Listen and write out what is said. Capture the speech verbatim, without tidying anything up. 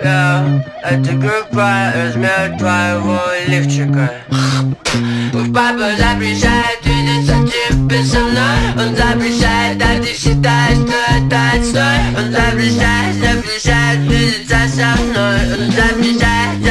Я, это группа размер твоего лифчика. Уж папа запрещает видеться тебе со мной. Он запрещает, а ты считаешь, что это отстой. Он запрещает, запрещает видеться со мной. Он запрещает